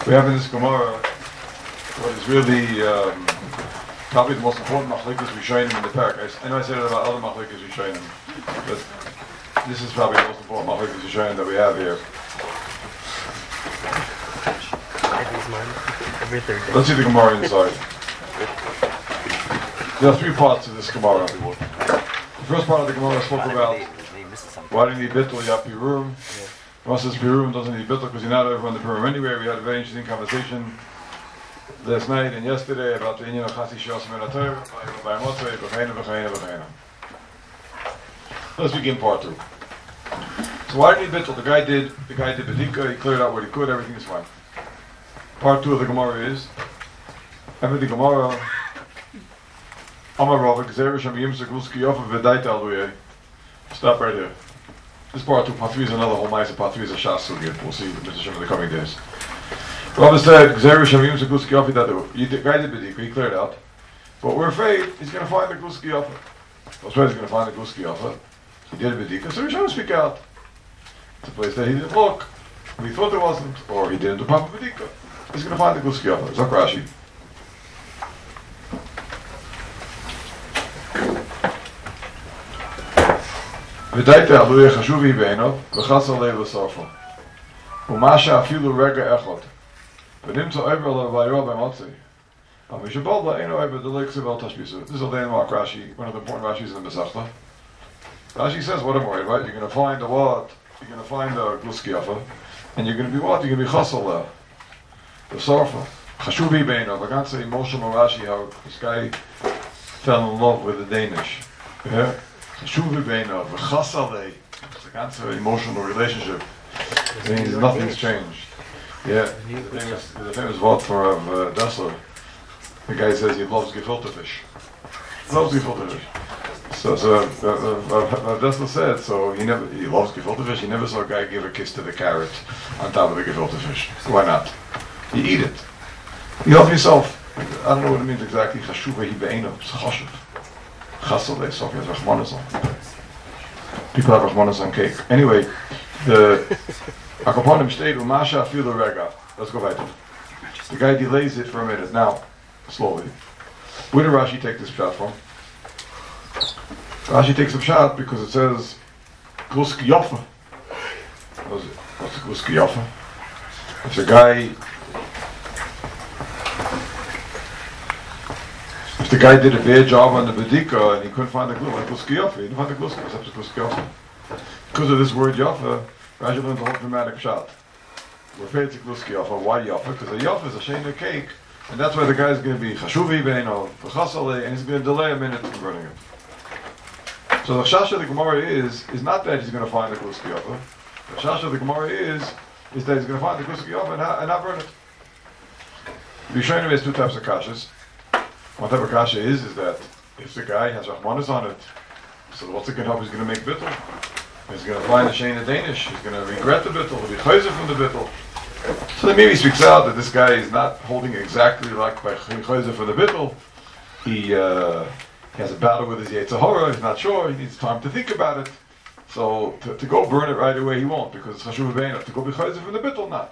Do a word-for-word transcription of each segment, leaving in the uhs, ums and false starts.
We have in this Gemara what is really um, probably the most important machlekes rishonim in the parak. I know I said it about other machlekes rishonim, but this is probably the most important machlekes rishonim that we have here. Let's see the Gemara inside. There are three parts to this Gemara. The first part of the Gemara spoke about why do you need bittul, you have pirurim. Once this pirurim doesn't need bittul because you're not over on the pirurim anyway. We had a very interesting conversation last night and yesterday about the inyan of chasi shios menator, by motzei, b'cheina, b'cheina, b'cheina. Let's begin part two. So why do you need bittul? The guy did, the guy did bedika, he cleared out what he could, everything is fine. Part two of the Gemara is, after the Gemara, Amar Rav, Gzeir Shem Yimsek Luski Yofa V'daita Aluyeh. Stop right here. This part two, part three is another whole mice, part three is a shas sugya. We'll see Mister Shem in the coming days. Rav said, Gzeir Shem Yimsek Luski Yofa V'daita. The guy did bedika, he cleared out. But we're afraid he's going to find the Luski Yofa. We're afraid he's going to find the Luski Yofa. He did a bedika, so we should speak out. It's a place that he didn't look. We thought there wasn't, or he didn't do proper bedika. He's going to find the Guski Yofa. Zok Rashi. V'daita aluyeh chashuvi be'enov, v'chas alei l'sorfo. U'masha afilu rega echot. V'nimtza oiver l'vayro b'motzei. V'mishabol la'eno oiver d'leik sivel tashbisu. This is a landmark Rashi, one of the important Rashis in the Masechta. Rashi says, what am I, right? You're going to find the what? You're going to find the Guski Yofa. And you're going to be what? You're going to be chas aleh. The Sorfa, Chashuvi Beinav. I can't say Moshe Morashi how this guy fell in love with the Danish. Yeah? Chashuvi Beinav, V'chasalei. I can't say emotional relationship. It means nothing's changed. Yeah, the famous, the famous word for uh, Dessler. The guy says he loves gefilte fish. He loves gefilte fish. So, so uh, uh, uh, Dessler said, so he never, he loves gefilte fish. He never saw a guy give a kiss to the carrot on top of the gefilte fish. Why not? You eat it. You help yourself. I don't know what it means exactly. Chashuva hi be'eno. It's chashuv. Chassalei. So he has rachmanas on. People have rachmanas on cake. Anyway, the Akaponim state u'masha afilu rega. Let's go back to it. The guy delays it for a minute. Now, slowly. Where did Rashi take this shot from? Rashi takes a shot because it says Guski Yofa. What is it? What's the Guski Yofa? If a guy If the guy did a bad job on the bedika and he couldn't find the glue, like Guski Yofa, he didn't find the Guski, except the Guski Yofa. Because of this word Yofa, Rashi learns a whole dramatic shot. We're afraid it's a Guski Yofa. Why Yofa? Because the Yofa is a sheina cake, and that's why the guy's going to be Chashuvi Beino, V'chasalei, and he's going to delay a minute from burning it. So the Chash of the Gemara is, is not that he's going to find the Guski Yofa. The Chash of the Gemara is, is that he's going to find the Guski Yofa and, ha- and not burn it. Rishonim has two types of kashas. One type of kasha is, is that if the guy has rachmanis on it, so what's it going to help? He's going to make bittul. He's going to find the shein of Danish. He's going to regret the bittul. He'll be chayzer from the bittul. So then maybe he speaks out that this guy is not holding exactly like by chayzer for the bittul. He, uh, he has a battle with his Yetzer Hara. He's not sure. He needs time to think about it. So to, to go burn it right away, he won't, because it's chashuv be'enav. To go be chayzer from the bittul, not.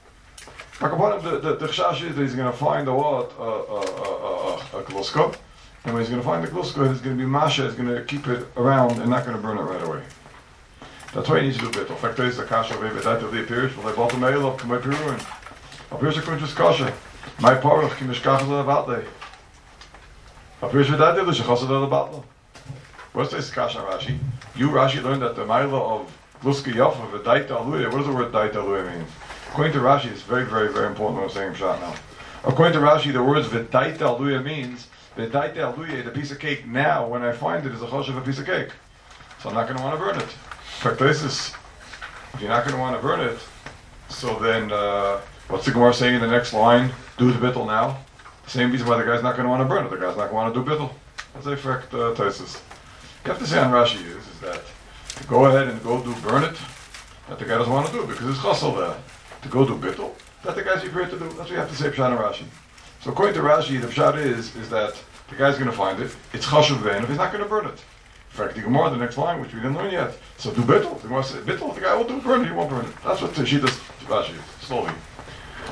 The, the, the chash is that he's going to find a what? A, a, a, a, a gluska. And when he's going to find the gluska, he's going to be masha, he's going to keep it around and not going to burn it right away. That's why he needs to do bittul. In fact, there is the kasha of Ebedat of the appears, but like Walter Meilov, come by Peruin. Appears a kuntus kasha. My parach, kimishkachas of the batle. Appears Vedat of the shechas of the batle. What's this kasha Rashi? You, Rashi, learned that the Maila of Gluska Yafa, Vedaita Aluya. What does the word Daita Aluya mean? According to Rashi, it's very, very, very important what I'm saying Pshat now. According to Rashi, the words V'daita aluya means V'daita aluya, the piece of cake now, when I find it, is a chosh of a piece of cake. So I'm not going to want to burn it. In fact, this is, if you're not going to want to burn it, so then, uh, what's the Gemara saying in the next line? Do the bittul now. The same reason why the guy's not going to want to burn it. The guy's not going to want to do bittul. That's a fact, uh, Taisus. You have to say on Rashi is, is that to go ahead and go do burn it, that the guy doesn't want to do it because it's chasal there. To go do bittul, that the guy's prepared to do. That's what you have to say Pshat and Rashi. So according to Rashi, the Pshat is, is that the guy's going to find it, it's chashuv vein, if he's not going to burn it. In fact, the Gemara, the next line, which we didn't learn yet, so do bittul. The Gemara says, bittul, the guy will do burn it, he won't burn it. That's what Shitas Rashi is, slowly.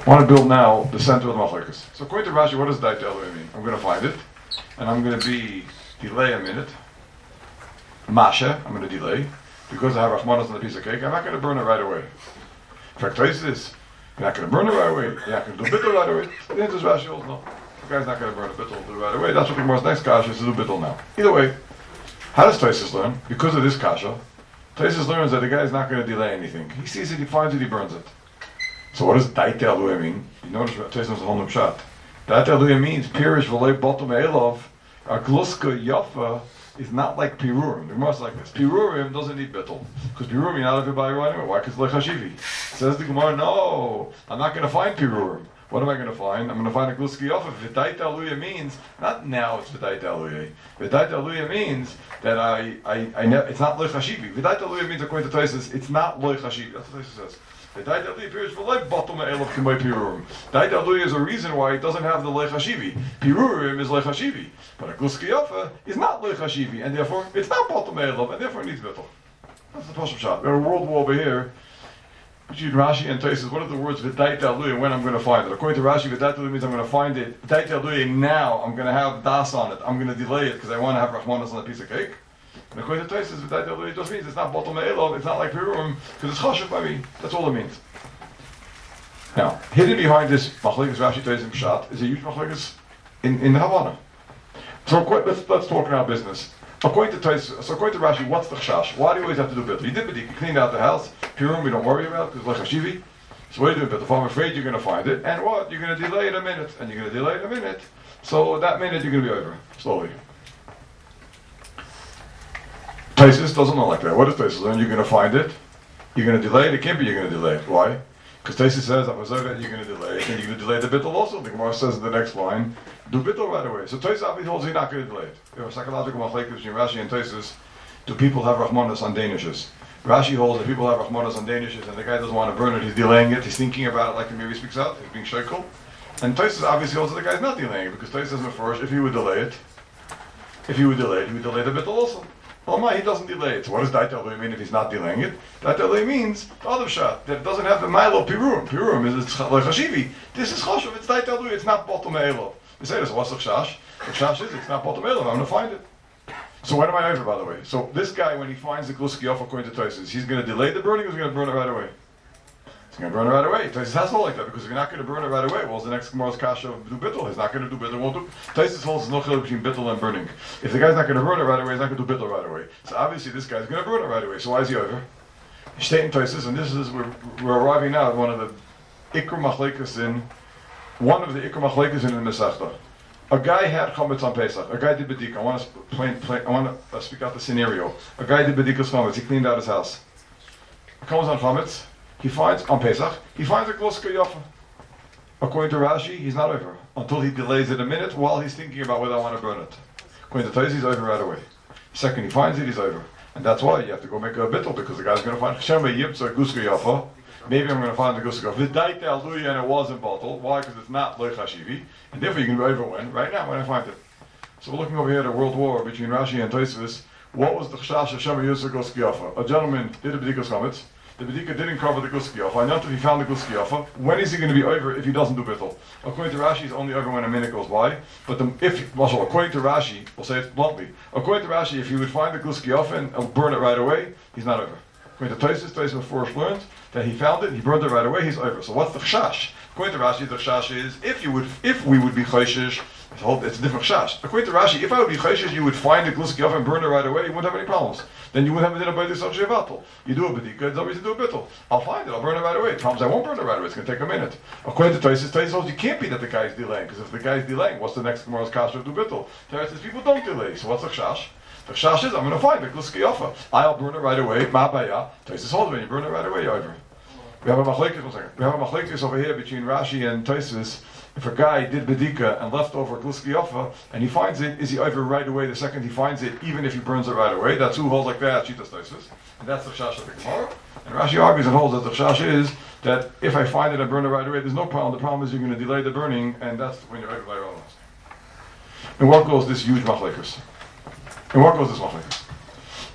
I want to build now the center of the machlekes. So according to Rashi, what does Daita Elohim mean? I'm going to find it, and I'm going to be delay a minute. Masha, I'm going to delay because I have Rachmanos on the piece of cake. I'm not going to burn it right away. In fact, taste this. You're not going to burn it right away. You're not going to do bittul right away. The answer is Rashi holds no. The guy's not going to burn a bittul do it right away. That's what the Gemara's next kasha is to do bittul now. Either way, how does Taisus learn? Because of this kasha, Taisus learns that the guy is not going to delay anything. He sees it, he finds it, he burns it. So what does Daita Elohim mean? You notice Taisus has a whole new pshat. Daita Elohim means Pirish v'lei bottom elov. A gluska yafa is not like Pirurim. The Gemara's like this. Pirurim doesn't need bittul. Because Pirurim, you're not everybody right anyway. Why? Because it's like Hashivi. Says the Gemara, no, I'm not going to find Pirurim. What am I going to find? I'm going to find a gluska yafa. V'daita aluya means, not now it's V'daita aluya. V'daita aluya means that I, I, I ne- it's not loich Hashivi. V'daita aluya means, according to Taisus, it's not loich Hashivi. That's what Taisus says. The Daita Aluya appears for like bottom elov k'may Pirurim. Daita Aluya is a reason why it doesn't have the Leich Hashivi. Pirurim is Leich Hashivi. But a Gluska Yafa is not Leich Hashivi, and therefore it's not bottom elov, and therefore it needs bittul. That's the Pashup shot. We have a world war over here between Rashi and Taisus. What are the words V'daita Aluya and when I'm going to find it? According to Rashi, V'daita Aluya means I'm going to find it. Daita Aluya now, I'm going to have das on it. I'm going to delay it because I want to have Rachmanos on a piece of cake. And according to Taisus, V'daita Aluya just means it's not bottom elov, it's not like Pirurim, because it's chashuv by me. That's all it means. Now, hidden behind this machlekes Rashi Taisus Pshat is a huge machlekes in in Havana. So let's let's talk about business. According to Taisus, so according to Rashi, what's the chash? Why do you always have to do bittul? You did b'dik, you cleaned out the house. Pirurim we don't worry about because like hashivi. So what do you do bittul? If I'm afraid you're going to find it, and what? You're going to delay it a minute, and you're going to delay it a minute. So that minute you're going to be over slowly. Taisus doesn't know like that. What does Taisus learn? You're going to find it. You're going to delay it. It can't be you're going to delay it. Why? Because Taisus says, I'm that you're going to delay it, and you're going to delay the bittul also. The Gemara says in the next line, do bittul right away. So Taisus obviously holds you're not going to delay it. There are psychological machlekes between Rashi and Taisus. Do people have Rachmanos on Danishes? Rashi holds that people have Rachmanos on Danishes, and the guy doesn't want to burn it, he's delaying it, he's thinking about it like the Miri speaks out, he's being shekel. And Taisus obviously holds that the guy's not delaying it, because Taisus says in the first, if he would delay it, if he would delay it, he would delay the bittul also. Well, my, he doesn't delay it. So what does Daita Elohim mean if he's not delaying it? Daita Elohim means the other shot that doesn't have the milo pirurim. Pirurim is like hashivi. This is chashuv. It's Daita Elohim. It's not bottom elov. You say this. What's the chash? The chash is it's not bottom elov. I'm going to find it. So when am I over, by the way? So this guy, when he finds the gluski off according to Taisus, he's going to delay the burning, or he's going to burn it right away? He's going to burn it right away. Taisus has to hold like that because if you're not going to burn it right away, well, the next Gemara's kasha of do bittul. He's not going to do bittul. Won't do. Taisus holds no chiluk between bittul and burning. If the guy's not going to burn it right away, he's not going to do bittul right away. So obviously this guy's going to burn it right away. So why is he over? State in Taisus, and this is we're, we're arriving now at one of the ikr machlekes in one of the ikr machlekes in the Masechta. A guy had chametz on Pesach. A guy did bedika. I want to plain, plain, I want to uh, speak out the scenario. A guy did bedika's chametz. He cleaned out his house. He comes on chametz. He finds on Pesach. He finds a gluska yafa. According to Rashi, he's not over until he delays it a minute while he's thinking about whether I want to burn it. According to Taisus, he's over right away. Second, he finds it, he's over, and that's why you have to go make a bittul because the guy's going to find shema yipsa gluska yafa. Maybe I'm going to find the gluska yafa. V'daita aluya, and it was in bottle. Why? Because it's not loich hashivi, and therefore you can be over when right now when I find it. So we're looking over here at a world war between Rashi and Taisus. What was the chash of shema yipsa gluska yafa? A gentleman did a b'dikas chametz. The Bedika didn't cover the Gluski Yafa. I know if he found the Gluski Yafa. When is he going to be over if he doesn't do Bittul? According to Rashi, he's only over when a minute goes by. But the, if, well, according to Rashi, we'll say it bluntly, according to Rashi, if he would find the Gluski Yafa and burn it right away, he's not over. According to Taisus, Taisus first learned that he found it, he burned it right away, he's over. So what's the chash? According to Rashi, the chash is if you would, if we would be chayshish, it's a different chash. According to Rashi, if I would be chayshish, you would find the Gluski Yafa and burn it right away, you wouldn't have any problems. Then you wouldn't have a dinner by this of Shevatel. You do a bedika, there's no reason to do a bittul. I'll find it, I'll burn it right away. The problem is I won't burn it right away, it's going to take a minute. According to Taisus, Taisus holds you can't be that the guy's delaying, because if the guy's delaying, what's the next Gemara's kasha of do bittul? Taisus says people don't delay, so what's the chash? The chash is I'm going to find the Gluski Yafa. I'll burn it right away, ma baya. Taisus holds when you burn it right away, you're over. We have a machlekes, one second. We have a machlekes over here between Rashi and Taisus. If a guy did bedika and left over gluski yafa and he finds it, is he over right away the second he finds it, even if he burns it right away? That's who holds like that, Shitas Taisus. And that's the chash of the Gemara. And Rashi argues and holds that the chash is that if I find it and burn it right away, there's no problem. The problem is you're going to delay the burning, and that's when you're over by your own. And what goes this huge machlekes? And what goes this machlekes?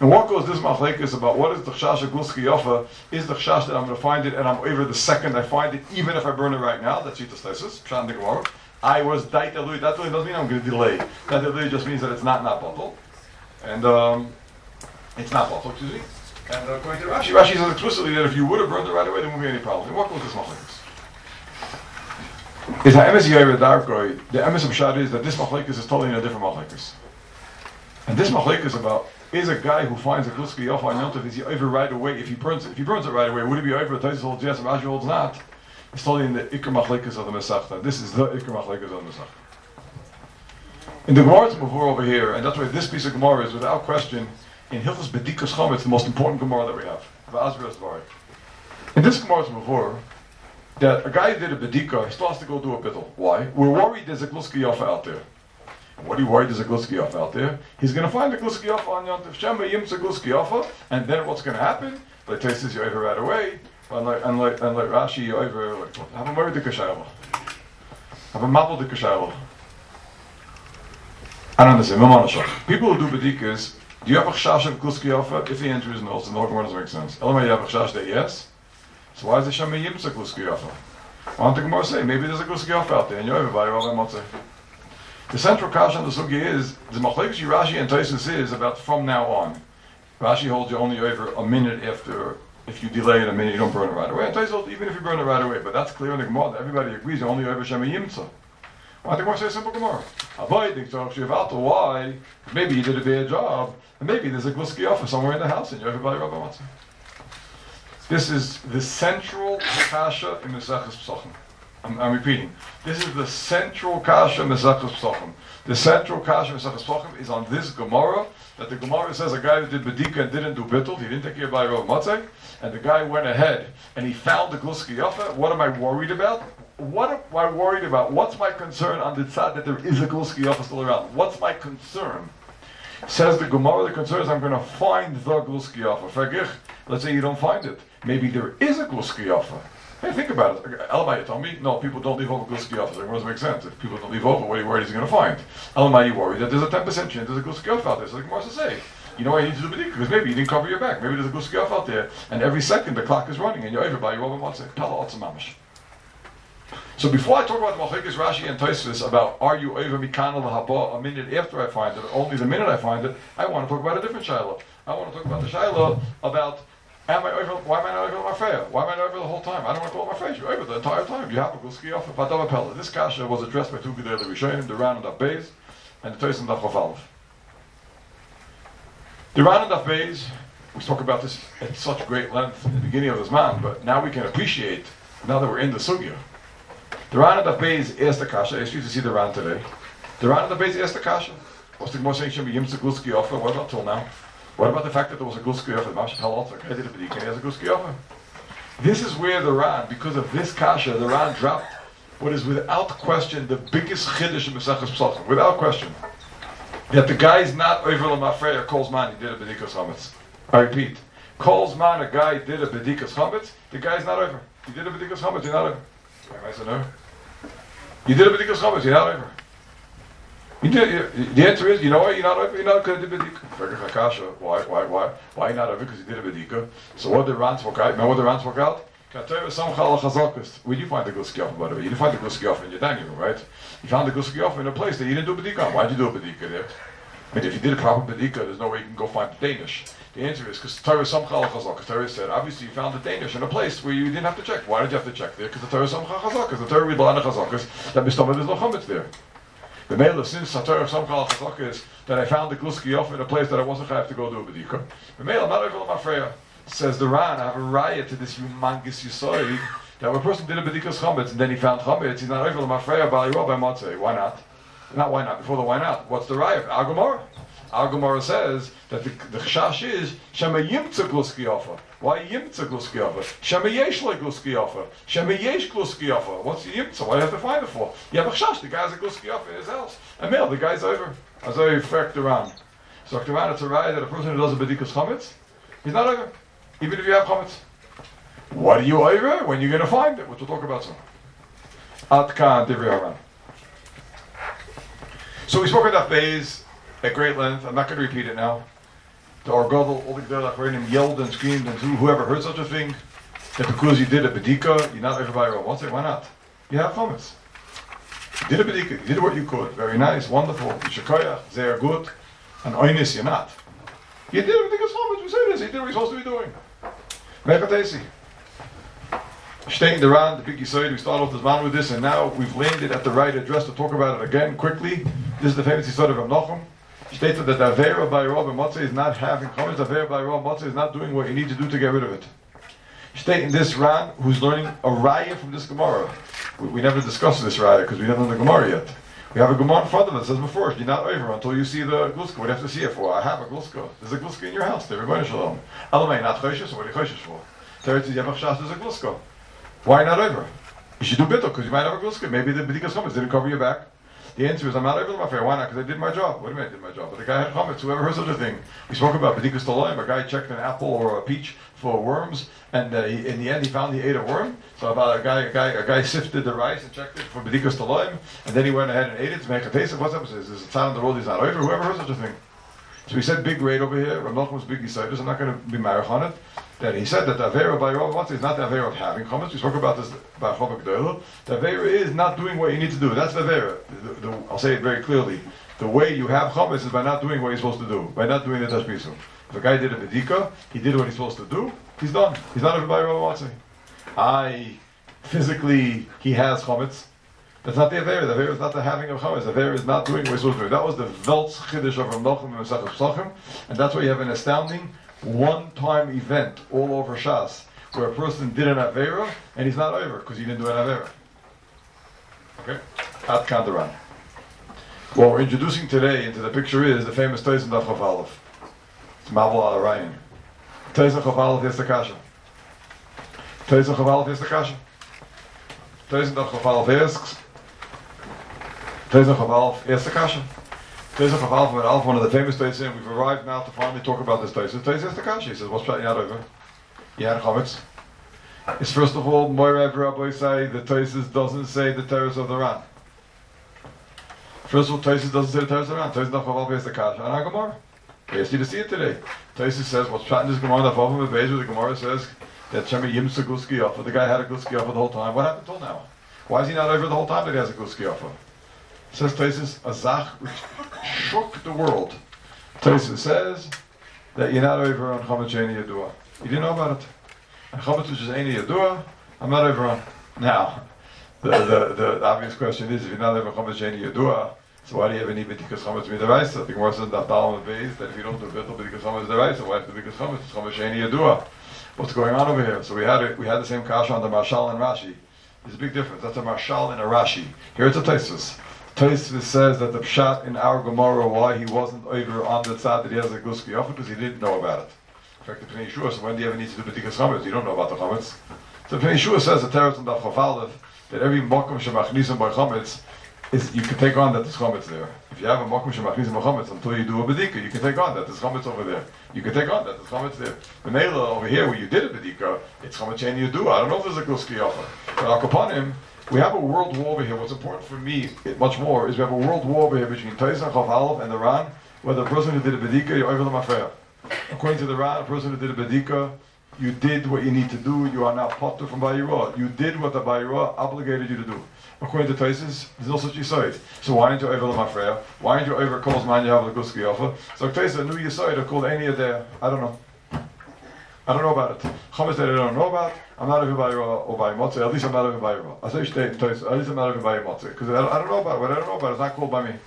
And what goes this machlekes about what is the chashash of gluski yofa? Is the chashash that I'm going to find it and I'm over the second I find it, even if I burn it right now? That's Yitas Taisus, Pshat the Gemara. I was dait elui. That really doesn't mean I'm going to delay. That elui just means that it's not not bottle, and um, it's not bottle. Excuse me. And uh, according to Rashi, Rashi says explicitly that if you would have burned it right away, there wouldn't be any problem. And what goes this machlekes? Is ha'emes yair darkoi? The emes of Pshat is that this machlekes is totally in a different machlekes. And this machlekes is about. Is a guy who finds a gluski yofa on Yom Tov, is he over right away? If he burns it, if he burns it right away, would it be over? Taisus holds yes, Rashi holds not. It's totally in the Iker Machlekes of the Masechta. This is the Iker Machlekes of the Masechta. In the Gemara before over here, and that's why this piece of Gemara is without question in Hilchos Bedikas Chometz, the most important Gemara that we have. In this Gemara before, that a guy did a bedika, he still has to go do a bittul. Why? We're worried there's a gluski yofa out there. What are you worried there's a gluski yofa out there? He's going to find a gluski yofa on Yom Tov Shema Yimtza gluski yofa, and then what's going to happen? Like Taisus you over right away, and like and like and like Rashi you over. Like, have a worried the kashayla. Have a mabel the kashayla. I don't understand. People who do bedikas, do you have a chashash of gluski yofa? If the answer is no, so no Gemara doesn't make sense. Elamai you have a chashash that yes. So why is the Shema Yimtza gluski yofa? Why don't the Gemara say maybe there's a gluski yofa out there and you're everybody Rabbi Motzei? The central kasha on the sugi is the machlekes Rashi and Taisus is about from now on. Rashi holds you only over a minute after. If you delay it a minute, you don't burn it right away. And Taisus holds even if you burn it right away, but that's clear in the Gemara. Everybody agrees you're only over Shema Yimtza. Why the Gemara say a simple Gemara? Avoid the Shivalta. Why? Maybe you did a bad job, and maybe there's a gluski yofa somewhere in the house, and you're everybody Rabbi Motzei. This is the central kasha in Mesechus Pesachim. I'm, I'm repeating. This is the central kasha in Mesechus Pesachim. The central kasha in Mesechus Pesachim is on this Gemara, that the Gemara says a guy who did bedika and didn't do bittul, he didn't take care by Rav Motzei, and the guy went ahead and he found the gluski yofa. What am I worried about? What am I worried about? What's my concern on the tzad that there is a gluski yofa still around? What's my concern? Says the Gemara, the concern is I'm going to find the gluski yofa. Vergich, let's say you don't find it. Maybe there is a gluski yofa. Hey, think about it. Elamai, you told me? No, people don't leave over gluski yofa. So it doesn't make sense. If people don't leave over, what are you worried he's going to find? Elamai, you worry that there's a ten percent chance there's a gluski yofa out there. So the Gemara says, say, you know why you need to do bedika? Because maybe you didn't cover your back. Maybe there's a gluski yofa out there, and every second the clock is running, and you're over by your Rabbi Motzei. Pella Otza Mamish. So before I talk about the Machlekes Rashi and Tosfos about are you over Mikana Lahaba a minute after I find it, only the minute I find it, I want to talk about a different Shiloh. I want to talk about the Shiloh about am I over, why am I not over Marfeya? Why am I not over the whole time? I don't want to call it Marfeya. You're over the entire time. You have a Gluski Yofa Padava Pella. This Kasha was addressed by two Gedei Rishonim, the Ran and Daf Beis, and the Tosfos and Daf Chaf Aleph. The Ran and Daf Beis, we spoke about this at such great length in the beginning of this man, but now we can appreciate, now that we're in the Sugya. The Ran and Daf Beis asked the Kasha. I asked you to see the Ran today. The Ran and Daf Beis asked the Kasha. What's the Gemara saying? Shem Yimtza Gluski Yofa. What about till now? What about the fact that there was a Gluski Yofa? Mash Pell also. I did it, but he has a Gluski Yofa. This is where the Ran, because of this Kasha, the Ran dropped what is without question the biggest chiddush in Mesechus Pesachim. Without question, that the guy's not over l'mafreya. Calls man, he did a bedikas chametz. I repeat, calls man, a guy did a bedikas chametz. The guy's not over. He did a bedikas chametz. You're not over. I said no. You did a bedikas chametz. You're not over. You did, the answer is, you know what? You're not over. You're not going to do bedika. Why? Why? Why? Why you not over? Because you did a bedika. So what did Ran spoke out? Remember what the Ran spoke out? Where did you find the Gluski Yofa, by the way? You didn't find the Gluski Yofa in your dining room, right? You found the Gluski Yofa in a place that you didn't do bedika on. Why did you do a bedika there? I mean, if you did a proper bedika, there's no way you can go find the Danish. The answer is because Torah Sam Chal Chazak. Torah said, obviously you found the Danish in a place where you didn't have to check. Why did you have to check there? Because the Torah Sam Chal Chazak. Because the Torah read Lana Chazak is that Mistamah there's no chametz there. The Mela, since the Torah Sam Chal Chazak is that I found the Gluski Yofa in a place that I wasn't going to have to go do a bedika. The Mela, not over L'mafreya. Says the Ran, I have a riot to this humongous Yisoid that when a person did a bedikas chametz and then he found chametz, he's not over l'mafreya b'ali Rabbi Motzei. Why not? Not why not. Before the why not. What's the riot? Our Gemara. Our Gemara says that the the chashash is shema yimtza gluski yofa. Why yimtza gluski yofa? Shema yesh le gluski yofa. Shema yesh gluski yofa. What's the yimtza? Why do you have to find it for? You have a chashash. The guy has a gluski yofa in his house. And male, the guy's over. As I reflect around. So around, it's a riot that a person who does a bedikas chametz, he's not over. Even if you have chametz. What are you over? When you're going to find it? Which we'll talk about soon. Ad kan divrei Haran. So we spoke about Daf Beis at great length. I'm not going to repeat it now. the Orgadol, all the Gdei Achronim yelled and screamed, and whoever heard such a thing, that because you did a bedika, you're not over by your own. What's it? Why not? You have chametz. You did a bedika, you did what you could. Very nice, wonderful. Yishakoyach, they are good. And oinis, you're not. You did a bedika's chametz. We say this. You did what you're supposed to be doing. Mechatesi. Staying the Ran, the big Yisrael, we started off this man with this, and now we've landed at the right address to talk about it again quickly. This is the famous Yisrael of Rav Nachum. Stated that the Avera by Rav Motzei is not having chametz. Avera by Rav Motzei is not doing what you need to do to get rid of it. Stating this Ran, who's learning a raya from this Gemara. We, we never discussed this raya because we haven't done the Gemara yet. We have a Gemara in front of us that says before, you're not over until you see the gluska. What do you have to see it for? I have a gluska. There's a gluska in your house. There, Rebbeinu Shalom. Alamay, not choshes. What are you choshes for? Teretz is Yavach Shas, there's a gluska. Why not over? You should do bittul because you might have a gluska. Maybe the bedikas chametz didn't cover your back. The answer is I'm not over my fair. Why not? Because I did my job. What do you mean I did my job? But the guy had chametz. Whoever heard such a thing? We spoke about bedikas taloim. A guy checked an apple or a peach for worms, and uh, he, in the end he found he ate a worm. So about a guy, a guy, a guy sifted the rice and checked it for bedikas taloim, and then he went ahead and ate it to make a taste of what's up. Says there's a sound on the road. He's not over. Whoever heard such a thing? So we said big grade over here. Rav Nachman's big yisodus. I'm not going to be marich on it. That he said that the Avera by Rav Motzei is not the Avera of having chametz. We spoke about this by Chobak Doyle. The Avera is not doing what you need to do. That's the Avera. The, the, I'll say it very clearly. The way you have chametz is by not doing what you're supposed to do. By not doing the tashmisu. If a guy did a bedika, he did what he's supposed to do. He's done. He's not over by Rav Motzei. I physically he has chametz. That's not the Avera. The Avera is not the having of chametz. The Avera is not doing what he's supposed to do. That was the Veltz Chiddush of Rav Nachum and Mesachos Pesachim, and that's why you have an astounding one-time event all over Shas where a person did an Avera and he's not over because he didn't do an Avera. Okay? At Kandaran. What we're introducing today into the picture is the famous Toys and Daf Chav Aleph. It's Mavel al Arayin. Toys and Chav Aleph is the Kasha. Toys and Chav Aleph is the Kasha. Toys and Daf Chav Aleph asks. Toys and Chav Aleph is the Kasha. Toys and Chav Aleph and Aleph, one of the famous Toys, and we've arrived now to finally talk about this Toys. Toys is the Kasha. He says, what's Pshat Yad over? Yad Chametz. It's first of all, Moirav Rabbi say the Toys doesn't say the terrors of the Ran. First of all, Toys doesn't say the terrors of the Ran. Toys and Daf Chav Aleph is the Kasha. And our Gemara. We asked you to see it today. Toys says, what's Pshat in this Gemara? The Chofim of Beis, where the Gemara says that Shemi Yimsa Guski offer. The guy had a Guski offer the whole time. What happened till now? Why is he not over the whole time that he has a Guski offer? Says Taisus, a zach which shook the world. Taisus says that you're not over on Chametz She'eini Yadua. You didn't know about it. And Chametz which is Eini Yadua, I'm not over on. Now, the, the, the obvious question is, if you're not over Chametz She'eini Yadua, so why do you have any B'dikas Chametz Midaraisa? The Gemara says in Daf Daled Beis that if you don't do B'dikas B'dikas Chametz Midaraisa, why is the B'dikas Chametz? It's Chametz She'eini Yadua. What's going on over here? So we had a, we had the same kasha on the Marshal and Rashi. There's a big difference. That's a Marshal and a Rashi. Here it's a Taisus. Taisus says that the pshat in our Gemara why he wasn't over on the tzad that he has a guski offer because he didn't know about it. In fact, the Pnei Yeshua, so when do you ever need to do b'dikas chametz? You don't know about the chametz. So Pnei Yeshua says the teretz and Daf Chav Aleph that every mokum shemachnisim by chametz is you can take on that there's chametz there. If you have a mokum shemachnisim by chametz until you do a bedika, you can take on that there's chametz over there. You can take on that there's chametz there. The Mela over here where you did a bedika, it's chametz she'eini yadua. I don't know if there's a guski offer. But Al Kapanim, we have a world war over here. What's important for me, much more, is we have a world war over here between Toys and Chav Aleph and the Ran, where the person who did a bedika, you're over the mafreya. According to the Ran, a person who did a bedika, you did what you need to do. You are now potter from Bayirah. You did what the Bayirah obligated you to do. According to Tosis, there's no such yisoid. So why aren't you over the mafreya? Why aren't you over Kol's man you have the guski offer? So Tosis, a new yisoid are called any there. I don't know. I don't know about it. Chametz that I don't know about. I'm not over by or by Motzei. At least I'm not over by Rav. I say stay in Tosis. At least I'm not over by Motzei because I, I don't know about it. What I don't know about it is not called by me.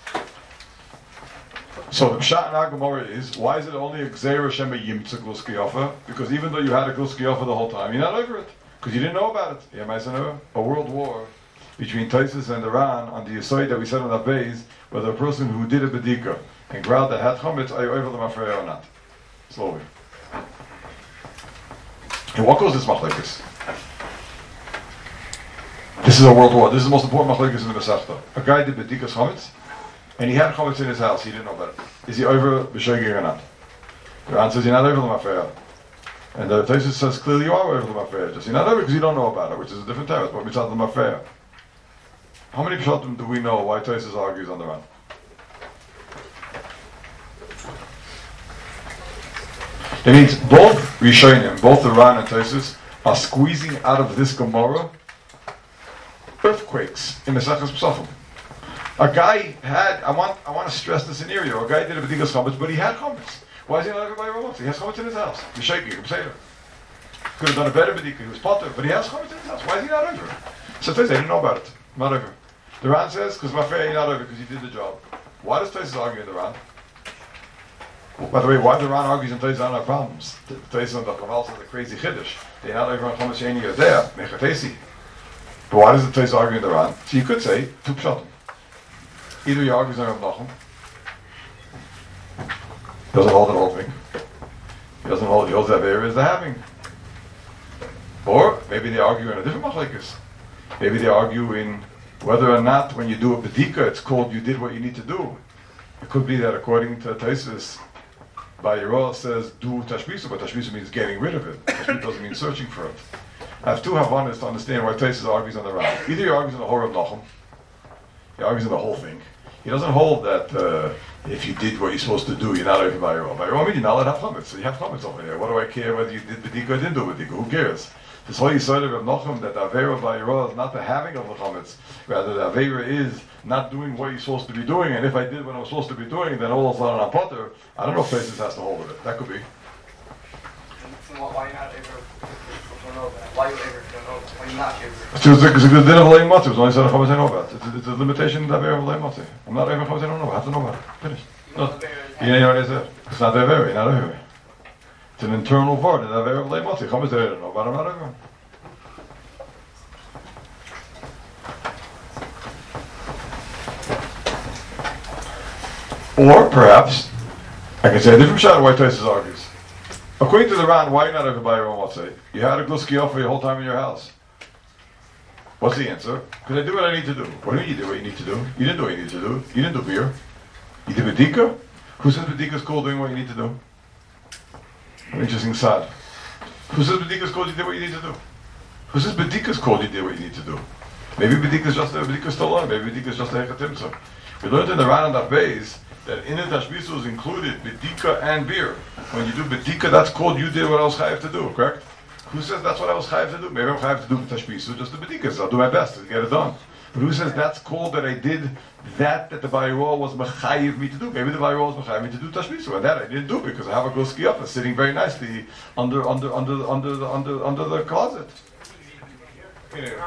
So the pshat in our Gemara is, why is it only a Gzeira Shema Yimtza Gluski offer? Because even though you had a Gluski offer the whole time, you're not over it. Because you didn't know about it. Yeah, a world war between Tosis and Iran on the Yisoid that we said on that base, whether a person who did a Bedika and growled the hat Chometz, are you over the Mafreya or not? Slowly. And what goes this machlekes? This is a world war. This is the most important machlekes in the Masechta. A guy did Bedikas Chometz, and he had Chometz in his house. He didn't know about it. Is he over b'shogeg or not? The answer is you're not over the mafreya. And the Tosfos says clearly you are over the mafreya. Just you're not over because you don't know about it, which is a different teretz. But mitzvah the mafreya. How many pshatim do we know why Tosfos argues on the Ran? That means both Rishonim, both the Ran and Tosfos, are squeezing out of this Gemara earthquakes in the Mesechus Pesachim. A guy had, I want I want to stress the scenario, a guy did a B'dikas Chametz, but he had Chametz. Why is he not allowed to buy Chametz? He has Chametz in his house. He's shaking, he's saying could have done a better B'dika, he was potter, but he has Chametz in his house. Why is he not over? So Tosfos, I didn't know about it. I'm not over. The Ran says, because Mafreya, you're not over, because you did the job. Why does Tosfos argue in the Ran? By the way, why the Ran argues in Tosfos don't have problems? Tosfos and the Chaval says a crazy Chiddush. They're not over on Chametz Sheni or there, Mechatesi. But why does the Tosfos argue in the Ran? So you could say, two pshatim. Either he argues on Rav Nachum, doesn't hold the whole thing. He doesn't hold, he holds that area as the having. Or maybe they argue in a different machlekes. Maybe they argue in whether or not when you do a bedika, it's called you did what you need to do. It could be that according to Tosfos, Bayirol says do tashbisu, but tashbisu means getting rid of it. Tashbisu doesn't mean searching for it. I have two havanas to understand why Tosfos argues on the Ran. Either he argues on the whole Rav Nachum, he argues on the whole thing. He doesn't hold that uh, if you did what you're supposed to do, you're not over Bayirol. Bayirol means you're not allowed to have chametz. So you have chametz over there. What do I care whether you did bedika or didn't do bedika? Who cares? This whole Yisrael of Rav Nachum that the Avera Bayirol is not the having of the chametz. Rather, the Avera is not doing what you're supposed to be doing. And if I did what I was supposed to be doing, then all of a sudden I'm potter. I don't know if Tosfos has to hold of it. That could be. Why are you not able to know that? Why are you able to know that? Why are you not able to? It's because the din of Leim Matzah. It's only said Chametz I know about. It's, it's a limitation of the Avera of Leim Matzah. I'm not Avera Chametz I don't know. I have to know about it. Finished. No. You know what I said? It's not the Avera. You're not Avera. It's an internal word in the Avera of Leim Matzah. Chametz I don't know about. I'm not Avera. Or perhaps I can say a different shot of why Tosfos argues. According to the Ran, why are you not over by your own Matzah? You had a gluski off for your whole time in your house. What's the answer? Because I do what I need to do. What do you do what you need to do? You didn't do what you need to do. You didn't do beer. You did bedika? Who says bedika is called doing what you need to do? An interesting side. Who says bedika is called you did what you need to do? Who says bedika is called you did what you need to do? Maybe bedika is just a bedika is still on. Maybe bedika is just a hechatimsa. We learned in the Ran and Beis that in the tashbisu is included bedika and beer. When you do bedika, that's called you did what I was chayav to do, correct? Who says that's what I was chayav to do? Maybe I'm chayav to do tashbisu, just the bedika, so I'll do my best to get it done. But who says that's called that I did that that the Bayirol was mechayiv me to do? Maybe the Bayirol was mechayiv me to do tashbisu, and that I didn't do because I have a gluski up sitting very nicely under under under under the under under the closet. You know.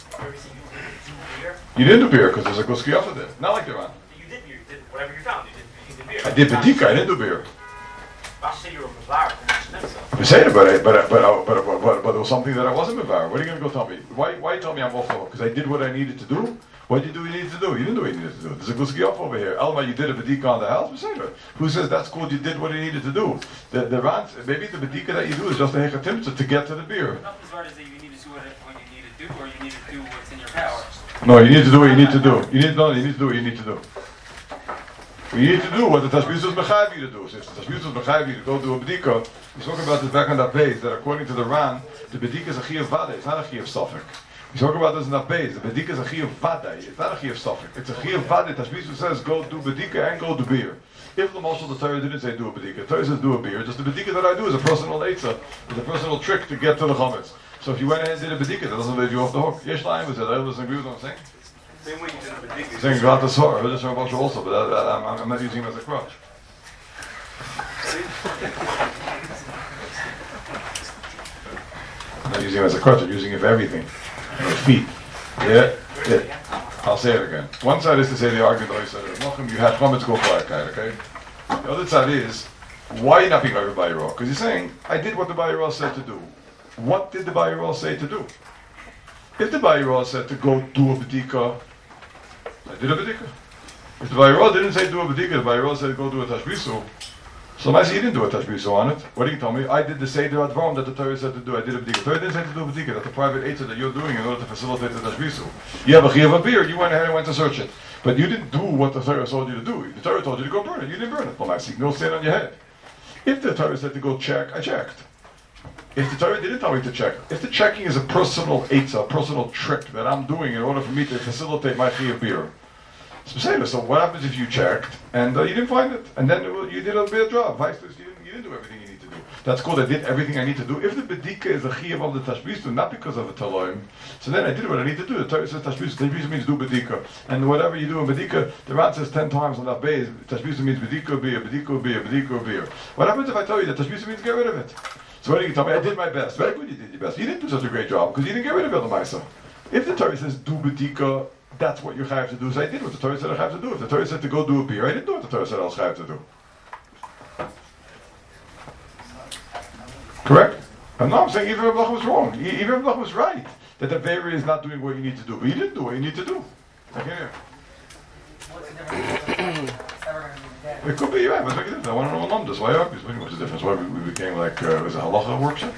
You didn't do beer because there's a gluski up there. Not like the Ran. You did beer. You did whatever you found. You did, you did beer. I did bedika. I didn't do beer. I said you were Mavar. You say it, but I, but, I, but, I, but, but, but, but there was something that I wasn't Mavar. What are you going to go tell me? Why why you tell me I'm off the hook? Because I did what I needed to do? What did you do what you needed to do? You didn't do what you needed to do. There's a gluski up over here. Elma, you did a bedika on the house? Who says that's called you did what you needed to do? The, the Ran, maybe the bedika that you do is just a hechatimtza to get to the beer. Not as hard as that you need to do what you need to do, or you need to do what's in your power. No, you need to do what you need to do. You need, no, you need to do what you need to do. You need to do what the tashbis is mechayiv you to do. So if the tashbis is mechayiv you to go do a bedika, we spoke about this back on that page, that according to the Ran, the bedika is a chiyuv vada, it's not a chiyuv sofik. We spoke about this in that page, the bedika is a chiyuv vada, it's not a chiyuv sofik. It's a chiyuv vada, tashbis says go do bedika and go do beer. If the Moshe the Torah didn't say do a bedika, the Torah says do a beer, just the bedika that I do is a personal eitzah, is a personal trick to get to the chametz. So if you went ahead and did a bedika, that doesn't let you off the hook. Yesh laim is it, I doesn't agree with what I'm saying? Same way you did a bedika. Saying about the Torah, I just Moshe also, but that, that, I'm, I'm not using him as a crutch. I'm not using him as a crutch, I'm using him for everything. My feet. Yeah? Yeah. I'll say it again. One side is to say the argument that I said, welcome, you had chametz go for that guy, okay? The other side is, why are you not being over by Bayirol? Because you're saying, I did what the Bayirol said to do. What did the Bayirol say to do? If the Bayirol said to go do a bedika, I did a bedika. If the Bayirol didn't say do a bedika, the Bayirol said go do a tashbisu, so I say he didn't do a tashbisu on it. What do you tell me? I did the Seder Advarim that the Torah said to do. I did a bedika. The Torah didn't say to do a bedika. That's the private eitzah that you're doing in order to facilitate the tashbisu. You have a chiyuv of beer. You went ahead and went to search it, but you didn't do what the Torah told you to do. The Torah told you to go burn it. You didn't burn it. Well, I see no sin on your head. If the Torah said to go check, I checked. If the Torah didn't tell me to check, if the checking is a personal eitzah, a personal trick that I'm doing in order for me to facilitate my chiyuv beer, so, so what happens if you checked and uh, you didn't find it, and then it, you did a bad job? Vice versa, you didn't, you didn't do everything you need to do. That's called I did everything I need to do. If the bedika is a chiyuv of the tashbisu, not because of a taloim, so then I did what I need to do. The Torah says tashbisu. Tashbisu means do bedika, and whatever you do in bedika, the Ran says ten times on that base. Tashbisu means bedika beer, bedika beer, bedika beer. What happens if I tell you that tashbisu means get rid of it? So what do you tell me? I did my best. Very good, you did your best. You didn't do such a great job because you didn't get rid of it, Lamaisa. If the Torah says do bedika, that's what you have to do. So I did what the Torah said I have to do. If the Torah said to go do a beer, I didn't do what the Torah said I was have to do. Correct? And now I'm saying even Rav Nachman was wrong. E- Even Rav Nachman was right that the Be'er is not doing what you need to do. But you didn't do what you need to do. Okay. What's the difference? It's never going to be dead. It could be, yeah, but make a difference. I want to know what numbers. Why are we? What's the difference? Why we, we became like, uh, was it a halacha workshop?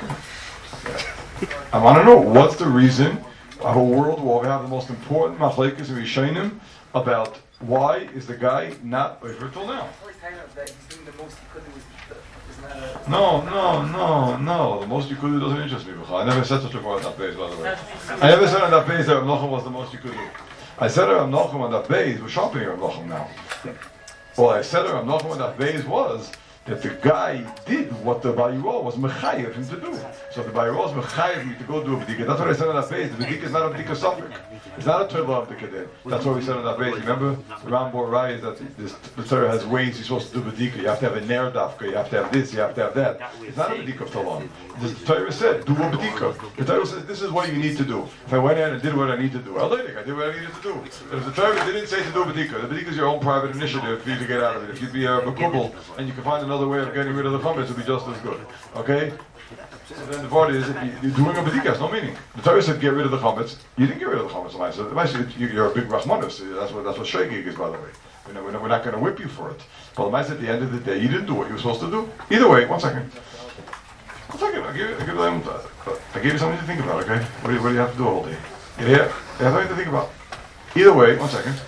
I want to know what's the reason of a world where we have the most important machlekes and rishonim about why is the guy not over till now? Always talking about that he's doing the most he could do. Is not a, No, no, no, no. The most you could do doesn't interest me. I never said such a word on that base, by the way. I never said on that base that Rav Nachman was the most you could do. I said Rav Nachman on that base, we're sharpening Rav Nachman now. Well, I said Rav Nachman on that base was that the guy did what the Bayuah was mechayev him to do. So the Bayuah was mechayev me to go do a bedika. That's what I said on that base. The bedika is not a bedika suffix. It's not a Torah of the Kedem. That's what we said on that base. Remember, the Rambor Rai is that this, the Torah has ways you're supposed to do bedika. You have to have a ner dafka. You have to have this. You have to have that. It's not a bedika of Talon. The Torah said, do a bedika. The Torah says, this is what you need to do. If I went in and did what I need to do, I I did what I needed to do. But if the Torah didn't say to do bedika, the bedika is your own private initiative for you to get out of it. If you'd be a makubal and you can find another way of getting rid of the chametz, it would be just as good. Okay? So then the part is, you're doing a bedika, has no meaning. The Torah said get rid of the chametz. You didn't get rid of the chametz. So you're a big rachmanus. That's what that's what shegig is, by the way. You know, we're not, we're not going to whip you for it. But the at the end of the day, you didn't do what you were supposed to do. Either way, one second. One second. I'll give, I'll give them, I gave you something to think about. Okay? What do you, what do you have to do all day? You hear? You have something to think about. Either way, one second.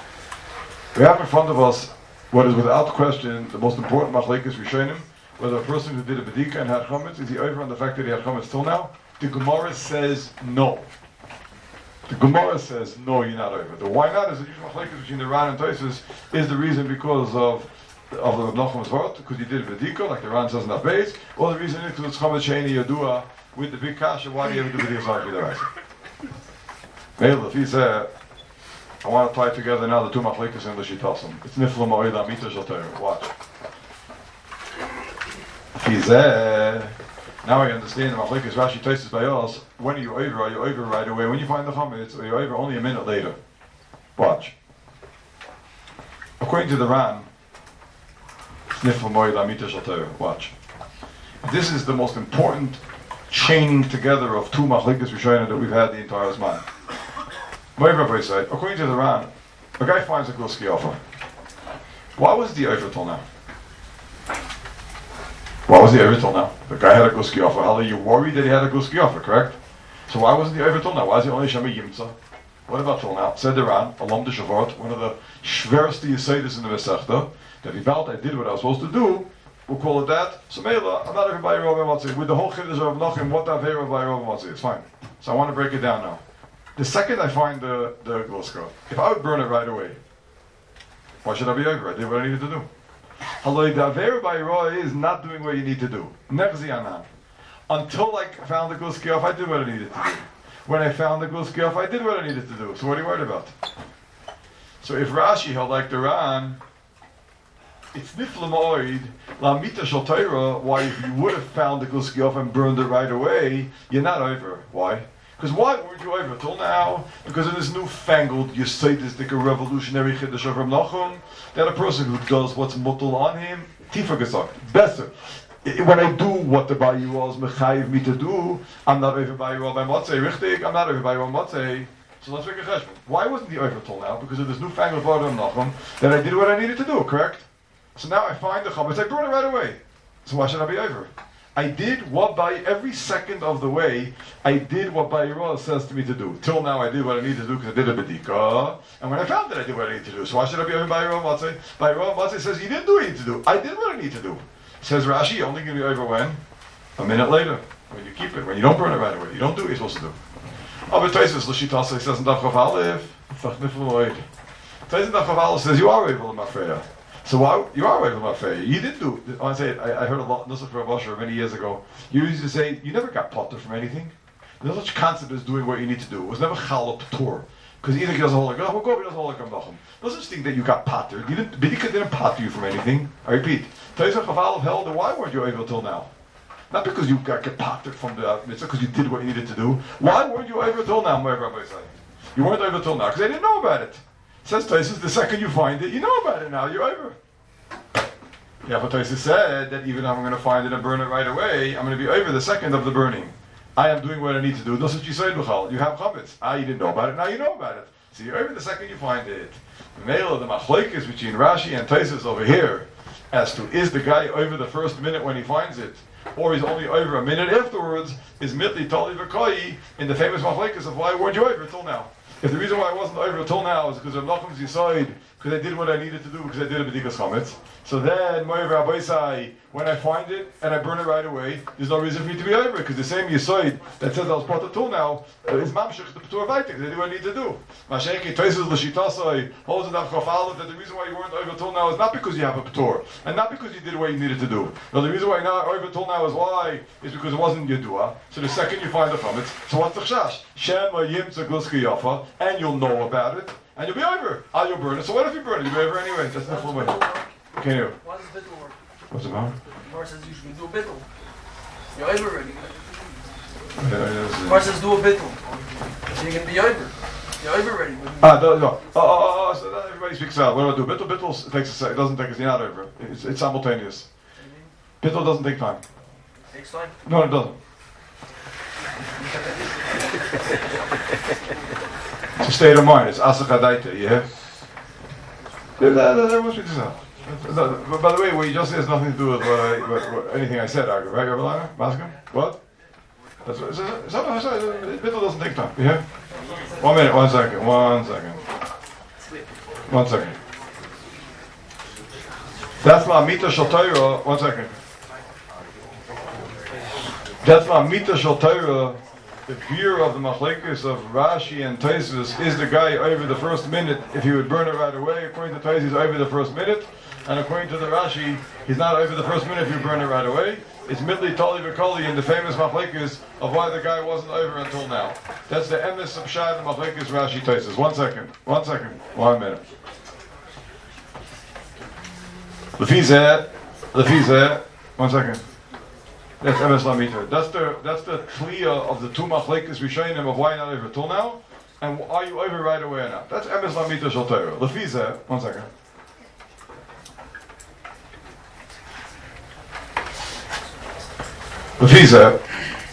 We have in front of us what is without question the most important machlekes rishonim. Whether a person who did a bedika and had chametz, is he over on the fact that he had chametz till now? The Gemara says no. The Gemara says no, you're not over. The why not is the usual machlekes between the Ran and Tosfos is the reason because of of the Rav Nachman's vort, because he did a bedika, like the Ran says in that base, or the reason is because it's chametz sheini yadua with the big kasha. Why do you ever do bedika like the rest? Male, if he said, I want to tie together now the two machlekes in the shitasim. It's nifla ma'oida amita shel Torah. Watch. Now I understand the machlekes Rashi Tosfos Bayos. When are you over? Are you over right away? When you find the chametz, are you over only a minute later? Watch. According to the Ran, watch. This is the most important chaining together of two machlekes rishonim that we've had the entire Zman. According to the Ran, a guy finds a gluski offer. Why was the over till now? Why was he over till now? The guy had a guski offer. How are you worried that he had a guski offer, correct? So why wasn't he over till now? Why is he only Shema Yimtza? What about till now? Said the Ran, Alom de Shavuot, one of the shverest Yisaytis in the Masechta, that he felt I did what I was supposed to do, we'll call it that. So Meila, I'm not over by Rav Matzeh. With the whole Chiddush of Nachim, what that Avera by Rav Matzeh? It's fine. So I want to break it down now. The second I find the, the gluska, if I would burn it right away, why should I be over? I did what I needed to do. Haloi, the Avera by Roy is not doing what you need to do. Nechzi anan. Until I found the gluski off, I did what I needed to do. When I found the gluski off, I did what I needed to do. So what are you worried about? So if Rashi held like the Ran, it's nifla ma'oid la'amita shel Torah. Why, if you would have found the gluski off and burned it right away, you're not over. Why? Because why weren't you over till now? Because of this newfangled Yisaitistic revolutionary Chiddush of Rav Nachum, that a person who does what's mutal on him, tifa gesagt, better. When I do what the Bayuah is mechayiv me to do, I'm not over Bayuah by Motzei, richtig? I'm not over Bayuah Motzei. So let's make a cheshbon. Why wasn't he over till now? Because of this newfangled word of Rav Nachum, that I did what I needed to do, correct? So now I find the chametz, I burn it right away. So why should I be over? I did what by every second of the way, I did what Bayuah says to me to do. Till now I did what I needed to do because I did a bedika. And when I found that I did what I needed to do. So why should I be over Bayuah Matzeh? Bayuah Matzeh says, you didn't do what you need to do. I did what I need to do. Says Rashi, you're only going to be over when? A minute later. When you keep it, when you don't burn it right away. You don't do what you're supposed to do. Aber Tosfos L'shitasa says in Daf Chav Aleph, Taiz in Daf Chav Aleph says you are able to mafreya. So why you are over mafei? You did do. I say I, I heard a lot. This was from Usher many years ago. You used to say you never got potter from anything. There's no such concept as doing what you need to do. It was never chalop tour. Because either he doesn't hold like, oh, go, he doesn't hold like Amnachim. No such thing that you got pottered. You didn't, Bidika didn't potter you from anything. I repeat, Taisach Chaval held, then why weren't you able till now? Not because you got get pottered from the mitzvah, because you did what you needed to do. Why weren't you able till now, my Rabbi say? You weren't able till now, because they didn't know about it. Says Taisach, the second you find it, you know about it now, you're over. Yeah, but Taisach said that even if I'm going to find it and burn it right away, I'm going to be over the second of the burning. I am doing what I need to do. That's what you said, Michal. You have chametz. Ah, you didn't know about it. Now you know about it. So you're over the second you find it. The male of the machlokes between Rashi and Tosfos over here, as to is the guy over the first minute when he finds it, or he's only over a minute afterwards, is mitli tali v'koi in the famous machlokes of why weren't you over till now? If the reason why I wasn't over till now is because of Nachum's Yisoid, because I did what I needed to do, because I did a b'dikas chametz. So then, Moed Rabbi say, when I find it and I burn it right away, there's no reason for me to be over it, because the same Yisoid that says I was part of till now is mamshich the P'tur Vaitik, because I did what I need to do. Mashenki Tosfos l'shitasai holds it up Chafalot that the reason why you weren't over till now is not because you have a P'tur, and not because you did what you needed to do. No, the reason why you're not over till now is why, is because it wasn't Yedua. So the second you find the chametz, so what's the chashash? Shem yimtza gluski yafa, and you'll know about it. And you'll be over. Ah, you'll burn it. So what if you burn it? You'll be over anyway. That's not full way. Can you? Why does bittul work? What's the matter? The Gemara says you should do a bittul. You're over already. The Gemara says do a bittul. So you can be over. You're over already. Ah, no, no. Oh, oh, oh, so that everybody speaks out. What do I do? Bittul, bittul takes a sec. It doesn't take us. You're not over. It's, it's simultaneous. Bittul doesn't take time. Takes time? No, it doesn't. It's a state of mind. It's asachadaita, yeah? Everyone speaks out. By the way, what you just said has nothing to do with what I, what, what, anything I said, Agri, right, Rabbi Maskim? What? That's what, it's, it's, it's, it's, Bittul doesn't take time, yeah? One minute, one second, one second. One second. That's my mita shel Torah, one second. That's my mita shel Torah. The view of the machlekes of Rashi and Tosfos is the guy over the first minute. If he would burn it right away, according to Tosfos, he's over the first minute, and according to the Rashi, he's not over the first minute if you burn it right away. It's midli tali v'koli in the famous machlekes of why the guy wasn't over until now. That's the emes of Shad and machlekes Rashi Tosfos. One second, one second, one minute. Lefizeh, Lefizeh, one second. That's emes lamita. That's the that's the clear of the two machlekes rishonim of why not over till now, and are you over right away or not? That's emes lamita shel Torah. Lefizeh, one second. Lefizeh.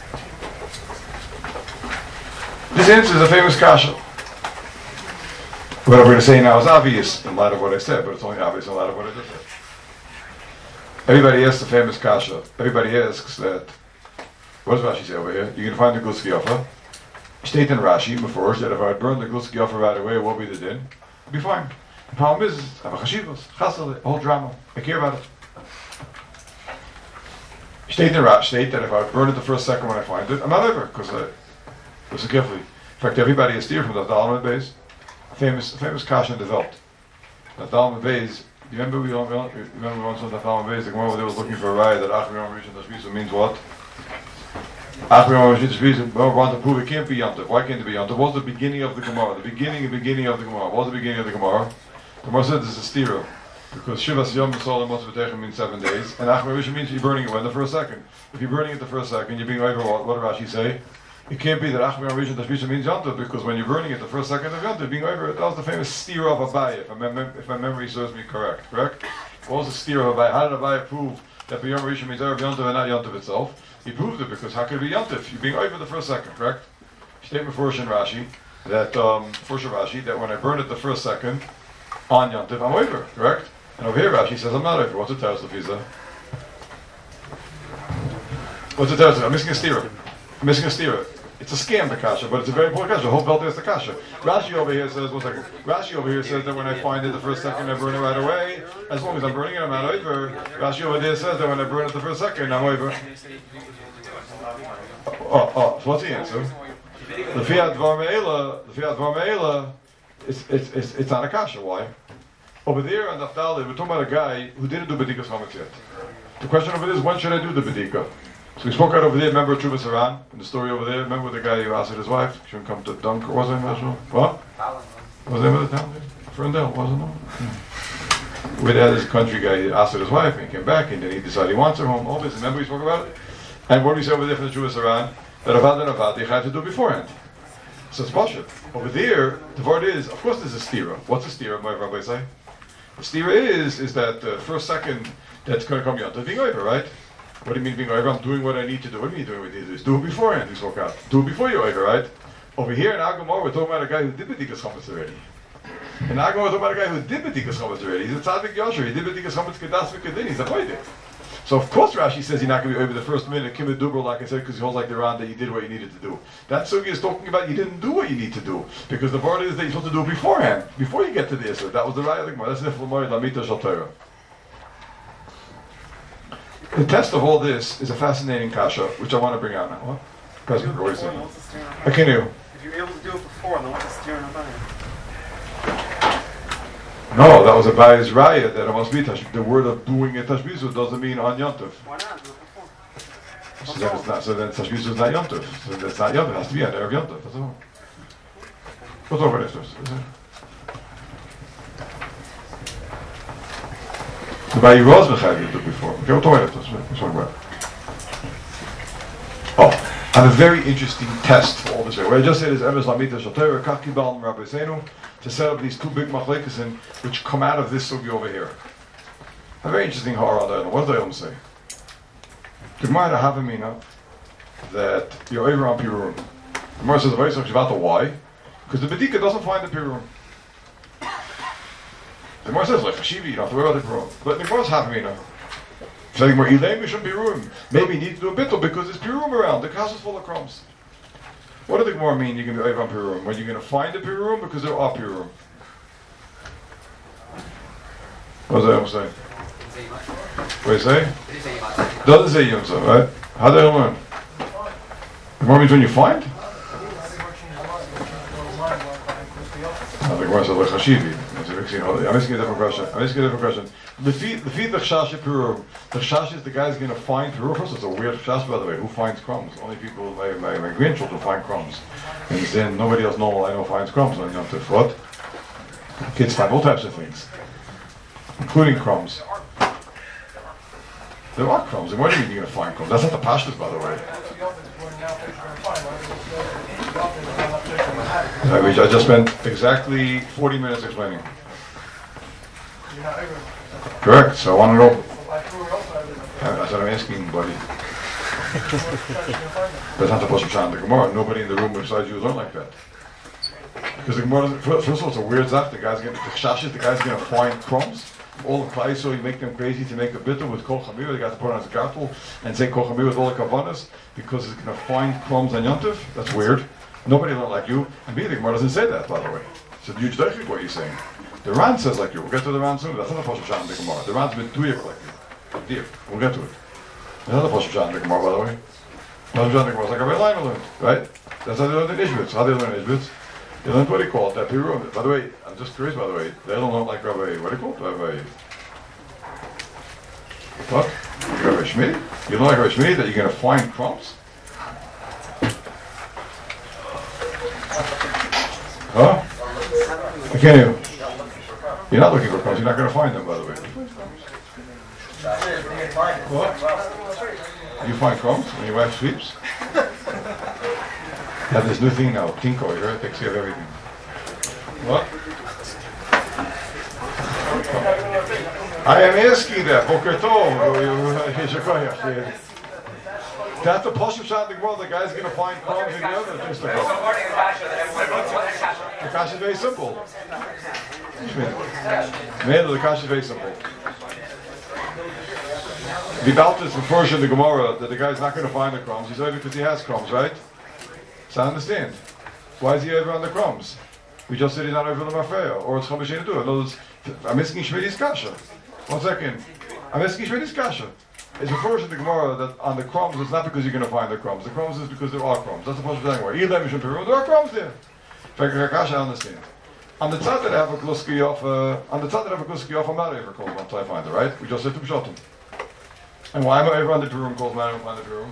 This answer is a famous kasha. What I'm going to say now is obvious in light of what I said, but it's only obvious in light of what I just said. Everybody asks the famous kasha. Everybody asks that. What does Rashi say over here? You can find the Gluski Yofa. State in Rashi before that if I would burn the Gluski Yofa right away, what would be the din? It'd be fine. The problem is, I have a chashivos, chasal, a whole drama. I care about it. State in Rashi, state that if I would burn it the first second when I find it, I'm not over because I listen carefully. In fact, everybody is steer from the Dalman Beis. Famous, famous kasha developed. The Dalman Beis. You remember we, remember we once on the Dalman Beis, the Gemara was looking for a raya that Achri Yom Rishon Tashvisa means what? Achri Yom Rishon Tashvisa, well, we want to prove it can't be Yontif. Why can't it be Yontif? What's the beginning of the Gemara? The beginning, the beginning of the Gemara. What's the beginning of the Gemara? The Gemara said this is a stira. Because Shivas Yom B'Sol and Motzah B'Techem means seven days, and Achri Rishon means you're burning it when? The first second. If you're burning it the first second, you're being over what? What did Rashi say? It can't be that Achri Yom Rishon Tashvisa means Yontif, because when you're burning it the first second of Yontif, being over it, that was the famous stira of Abaye, if, mem- if my memory serves me correct. Correct? What was the steer of Abaye? How did Abaye prove that B'Yom Rishon means Erev Yontif and not Yontif itself? He proved it because how could it be Yontif? You're being over the first second, correct? Statement for Shin Rashi that um, for Rashi that when I burn it the first second on Yontif, I'm over, correct? And over here Rashi says I'm not over. What's the Teres Lefiza? What's the Teres? I'm missing a steer. I'm missing a steer. It's a scam, the kasha, but it's a very important kasha. The whole belt is the kasha. Rashi over here says, one second. Rashi over here says that when I find it the first second, I burn it right away. As long as I'm burning it, I'm not over. Rashi over there says that when I burn it the first second, I'm over. Oh, oh, so what's the answer? The fiat dvar me'ela, the fiat dvar me'ela, it's, it's, it's, it's not a kasha. Why? Over there on Naftali, we're talking about a guy who didn't do Bedikas Chametz yet. The question over there is, when should I do the Bedika? So we spoke out over there, remember Chuvas Haran, in the story over there, remember the guy who asked his wife, shouldn't come to Dunk, or was it Marshall? What? Was the name of the town? Ferndale, wasn't it? Hmm. We had this country guy, he asked his wife, and he came back, and then he decided he wants her home. All this, remember we spoke about it? And what we said over there for the Chuvas Haran, that Avad and Avad, they had to do beforehand. So it's Pasha. Over there, the word is, of course there's a stira. What's a stira, my rabbi say? The stira is, is that the uh, first second that's going to come Yontav being over, right? What do you mean being over? I'm doing what I need to do. What do you mean doing what you need to do? Do it beforehand, you spoke out. Do it before you're over, right? Over here in Agamor, we're talking about a guy who did Bedikas Chametz already. In Agamor, we're talking about a guy who did Bedikas Chametz already. He's a Tzadik Yosher. He did Bedikas Chametz Kedas V'Kedin. He's a Poidik. So of course Rashi says you're not going to be over the first minute, Kim Dubra, like I said, because he holds like the Ran that you did what you needed to do. That sugi is talking about you didn't do what you need to do. Because the word is that you're supposed to do it beforehand, before you get to the Isra. That was the Raya Ligmar. That's the Niflamoy Lamita Shal Torah. The test of all this is a fascinating kasha, which I want to bring out now. What? President, what is it? I can do. If you're able to do it before, then what's the steering about it? No, that was a Bayez Raya that it must be Tashbizu. The word of doing a Tashbizu doesn't mean on Yontif. Why not? Do it before. So then, it's not, so then Tashbizu is not Yontif. So that's not Yontif. It has to be on Erev Yontif. That's all. What's over this? The Bayi Roz Mechayev you did before. Okay, we'll talk about this. We'll talk about it. Oh, I have a very interesting test for all this. What I just said is Emes Lamita Shalteira, Kach Kibal Rabbi Seinu, to set up these two big machlekes which come out of this sugi over here. A very interesting horror on that. What do they all say? The Gemara have a mina that you're over on Pirurim. The Gemara says the very about the why, because the Bedika doesn't find the Pirurim. The Gemara says like Hashivi, you don't have to worry about the Pirurim. But the Gemara's have a mina. Saying more Ilay Mishum Pirurim. Maybe you need to do a bittul because there's Pirurim around. The house is full of crumbs. What does the Gemara mean you're going to be over on Pirurim? When you're going to find the Pirurim because there are Pirurim. What does that say? What do you say? Doesn't say Yomsa, right? How do I learn? The Gemara means when you find? No, the Gemara says like Hashivi. I'm asking a different question. I'm asking a different question. The feet, the feet, the chash is Pirurim. The chash is the guy's going to find Pirurim. First, it's a weird chash, by the way. Who finds crumbs? Only people, my, my, my grandchildren find crumbs. And then nobody else normal I know finds crumbs on Yom Tov. What? Kids find all types of things, including crumbs. There are crumbs. And what do you mean you're going to find crumbs? That's not the pashtas, by the way. I just spent exactly forty minutes explaining. Correct. So I want to know. That's what I'm asking, buddy. That's not the Pasuk Shan, the Gemara. Nobody in the room besides you is not like that. Because the Gemara, first of all, it's a weird zach. The guy's going to, the chashish, the guy's going to find crumbs. All the klai, so you make them crazy to make a bitter with kol chamir. They got to put on his gartel and say kol chamir with all the kavanas because it's going to find crumbs on Yontif. That's weird. Nobody learned like you. And B, the Gemara doesn't say that, by the way. It's a huge deichik what you're saying. The Ran says like you. We'll get to the Ran soon. That's not the Pasuk Shan in the Gemara. The Ran's been two years like you. Dear. We'll get to it. That's not the Pasuk Shan in the Gemara, by the way. The Pasuk Shan in the Gemara is like Rabbi Leiner learned, right? That's how they learned in Ishbitz. How they learn in Ishbitz? They learned what he called that Pirurim. By the way, I'm just curious, by the way. They don't learn like Rabbi, what do you call it? Rabbi... What? Rabbi Shmidi? You know like Rabbi Shmidi that you're going to find crumbs? Huh? I can't hear you. You're not looking for crumbs. You're not going to find them, by the way. What? You find crumbs when your wife sweeps? Have this new thing now, Tinko, you heard? It takes care of everything. What? I am asking that. Boker Tov. That's the Pasuk Shan in the world. The guy's going to find crumbs in the other things to go. The kasha is very simple. Man, the kasha is very simple. The Baltus refers in the Gemara that the guy's not going to find the crumbs. He's over because he has crumbs, right? So I understand. Why is he over on the crumbs? We just said he's not over the Mafreya, or it's Chamashin to do. In other words, I'm asking Shmidi's kasha. One second. I'm asking Shmidi's kasha. It's refers in the Gemara that on the crumbs, it's not because you're going to find the crumbs. The crumbs is because there are crumbs. That's the point of the Gemara. There are crumbs there. If I kasha, I understand. On the tzad that I have a gluski off, uh, on the tzad that I have a gluski off, I'm not over called one finder, right? We just said to Pshatim. And why am I over on the Purim called man on the Purim?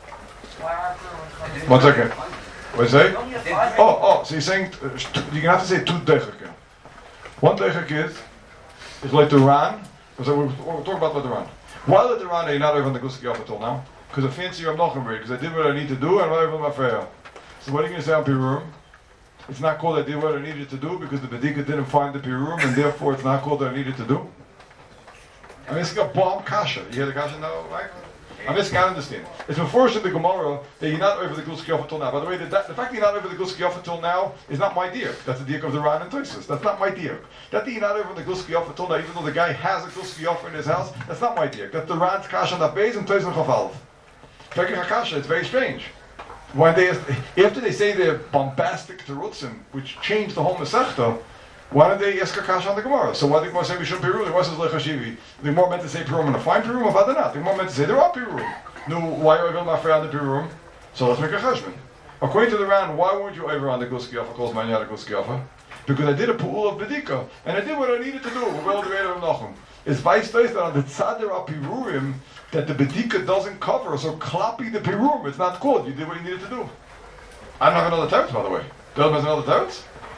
One second. What do you say? Oh, oh, so you're saying, uh, you're going to have to say two decheke. One decheke is, is like the Ran. So we're, we're talking about the Ran. Why let the Ran, you're not over on the gluski off until now? Because I fancy I'm not going to read, because I did what I need to do, and I'm not over my fair. So what are you going to say on Purim? It's not called I did what I needed to do because the Bedika didn't find the Purim, and therefore it's not called that I needed to do. I'm asking a bomb kasha. You hear the kasha now, right? I'm asking, I understand. It's enforced in the Gemara that you're not over the Gul Skiyaf until now. By the way, the, the fact that you're not over the Gul Skiyaf until now is not my dear. That's the diak of the Ran and Tosis. That's not my dear. That you're not over the Gul Skiyaf until now, even though the guy has a Gul Skiyaf in his house, that's not my dear. That's the Ran's kasha on that base and Tosis and Chafalv. Taking a kasha, it's very strange. When they, after they say their bombastic terutzim, which changed the whole Masechta, why don't they ask a kasha on the Gemara? So why did the Gemara say we shouldn't Pirum? The Gemara says lechashivi. The Gemara meant to say Pirum and a fine Pirum, or why not? The Gemara meant to say there are Pirum. No, why are you over on the Pirum? So let's make a cheshbon. According to the Ran, why weren't you over on the Guskiyafa? Calls Manyada Guskiyafa. Because I did a pool of Bedika, and I did what I needed to do. Well, the Rebbe of Nachum. It's vice versa on the Tzadir Pirurim that the Bedika doesn't cover, so klapi the Pirum. It's not called. You did what you needed to do. I don't have another teretz, by the way. Do you have another teretz?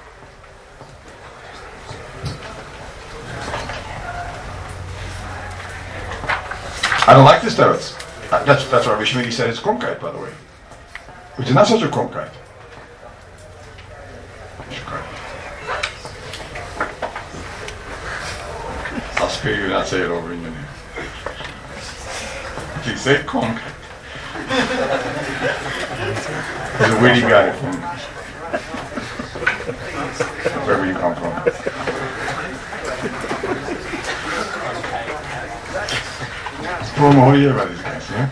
I don't like this teretz. Uh, that's that's what Rabbi Shmini said. It's krumkeit, by the way, which is not such a krumkeit. I'll spare you not say it over in your name. Please say krumkeit. He's a witty guy from wherever you come from. For a whole year about these guys, yeah?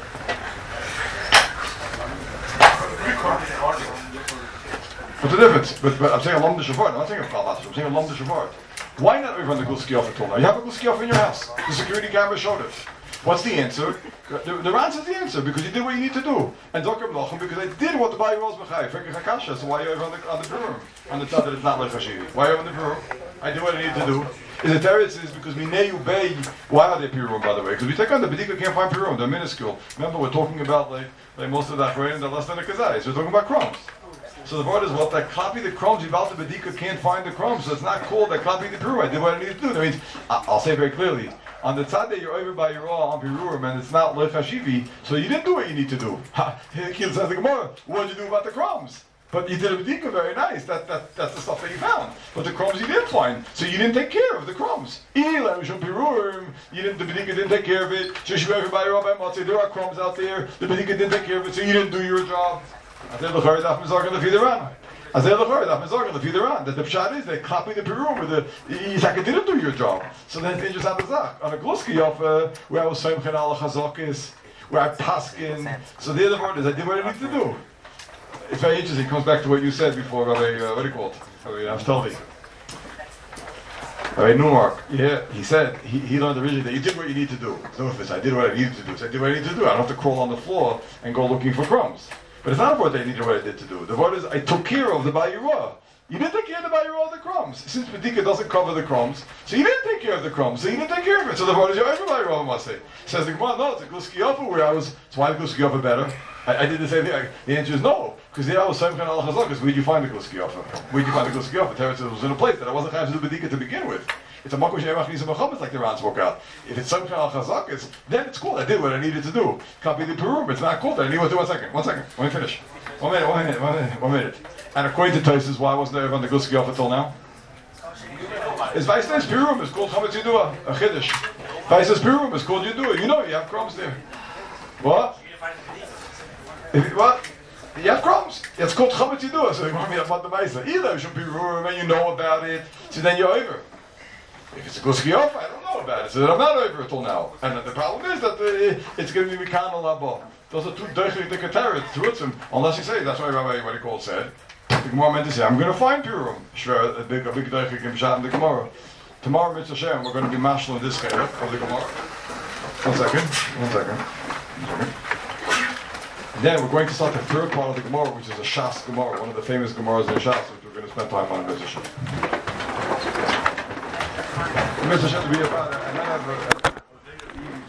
What's the difference? But, but I'm saying a Lom de Shavart. I'm not saying a Kalbas. I'm saying a Lom de Shavart. Why not over on the Gulskiyaf at all now? You have a Gulskiyaf in your house. The security camera showed it. What's the answer? The, the Ran says the answer because you did what you need to do. And Dokar Mlochem because I did what the Bayi was B'chai. Fekir Hakasha. So why are you over on the, on the Purim? On the top that it's not like Hashivi. Why are you on the Purim? I did what I needed to do. Is the teretz is because Mineu Bay. Why are they Purim, by the way? Because we take on the Bedika can't find Purim. They're minuscule. Remember, we're talking about like like most of the Achronim, they're less than a Kazai. So we're talking about crumbs. So the word is what that copy the crumbs. You about the Bedika can't find the crumbs. So it's not called that copy the Purim. I did what I needed to do. That means I'll say very clearly. On the tzad that you're over by your all on Pirurim and it's not Lech Hashivi, so you didn't do what you need to do. He says the Gemara, what did you do about the crumbs? But you did a Bedika very nice. That, that, that's the stuff that you found. But the crumbs you didn't find. So you didn't take care of the crumbs. You didn't, the Bedika didn't take care of it. So you over by your all by Matzah, there are crumbs out there. The Bedika didn't take care of it, so you didn't do your job. I said, look, I'm going to feed around. I said, look, I'm going to feed around. That the pshat is they copy the Pirum with the Yisaka didn't do your job. So then it's just on the Zach. On a Gluski of uh, where I was saying al Chazokis, where I paskin. So the other part is I did what I need to do. It's very interesting. It comes back to what you said before, Rabbi, uh, what do you call it? Rabbi Naftali. Rabbi Newmark, yeah, he said, he, he learned originally that you did what you need to do. So if it's, I did what I needed to do, so I did what I needed to do. I don't have to crawl on the floor and go looking for crumbs. But it's not about that I needed what I did to do. The word is, I took care of the Bayirah. You didn't take care of the Bayirah of the crumbs. Since Bedika doesn't cover the crumbs, so you didn't take care of the crumbs, so you didn't take care of it. So the word is, you're over Bayirah, must say. Says the Gemara, no, it's a Gluskiyafa where I was, so why is Gluskiyafa better? I, I did the same thing. I, the answer is no. Because there I was Simchan al Chazak, where did you find the Gluskiyafa? Where did you find the Gluskiyafa? Teretz was in a place that I wasn't having to do Bedika to begin with. It's a makom she'emach nisa mechametz like the Ran spoke out. If it's Simchan al Chazak, it's, then it's cool. I did what I needed to do. Can't be the Purim. It's not cool. I need to do one second. One second. Let me finish. One minute, one minute, one minute, one minute. And according to Tosis, why wasn't there on the Gluskiyafa until now? It's Vice says Purim is called Chametz Yidua, a Chiddush. Vice says Purim is called Yidua. You know you have crumbs there. What? If, what? You have crumbs. It's called Chametz Yidua, so you want me to put the Maisa. Either you should be Purim and you know about it, so then you're over. If it's a Gluskiyafa, I don't know about it, so then I'm not over until now. And the problem is that uh, it's going to be Mikan al Those are two deichlik the Katarit, Terutzim, unless you say, that's why Rabbi, what he called said. The Gemara meant to say, I'm going to find Purim. Shver, a big, a big deichlik in Pshat in the Gemara. Tomorrow, Mitzvah Shem, we're going to be mashal in this chaylik of the Gemara. One second, one second, one second. Then we're going to start the third part of the Gemara, which is a Shas Gemara, one of the famous Gemaras in Shas, which we're going to spend time on in Mitzvah Shem. Mister should be about it.